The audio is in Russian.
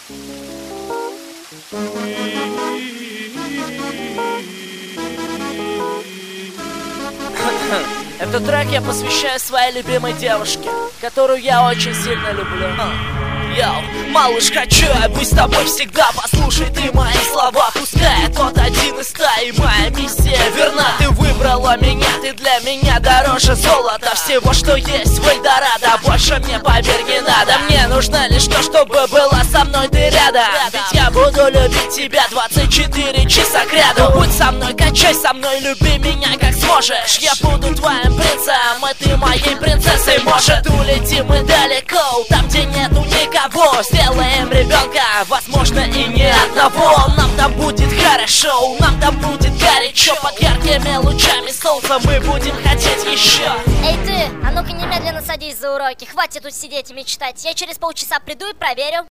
Этот трек я посвящаю своей любимой девушке, которую я очень сильно люблю. Йоу, малыш, хочу я быть с тобой всегда. Послушай ты мои слова, пускай я тот один из стаи. Моя миссия верна, ты выбрала меня. Ты для меня дороже золота, всего, что есть в Эльдорадо. Больше мне, поверь, не надо. Мне нужно лишь то, чтобы была со мной ты рядом. Ведь я буду любить тебя 24 часа кряду. Будь со мной, качай со мной, люби меня как сможешь. Я буду твоим принцем, и ты моей принцессой. Может, улетим мы далеко, там, где нету никого. Сделаем ребенка, возможно, и не одного. Нам там будет хорошо, нам там будет горячо. Под яркими лучами солнца мы будем хотеть еще. Эй ты, а ну-ка немедленно садись за уроки. Хватит тут сидеть и мечтать. Я через полчаса приду и проверю.